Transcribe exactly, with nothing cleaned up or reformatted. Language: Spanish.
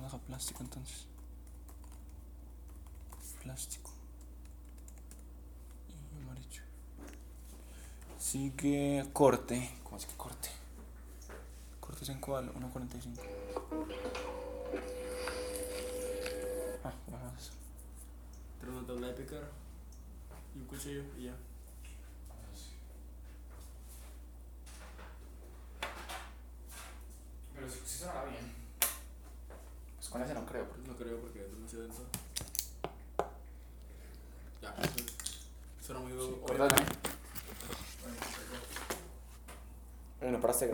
Vamos a plástico entonces. Plástico. Y amarillo. Sigue corte. ¿Cómo es que corte? ¿Cortes en cuál? uno cuarenta y cinco. Ah, vamos. Trae una tabla de picar y un cuchillo y ya. Pero si, si sonará bien. Pues con ese no creo. Porque... No creo porque es demasiado denso. Ya, eso suena muy Sí, obvio. córtale. Bueno, Bueno, para este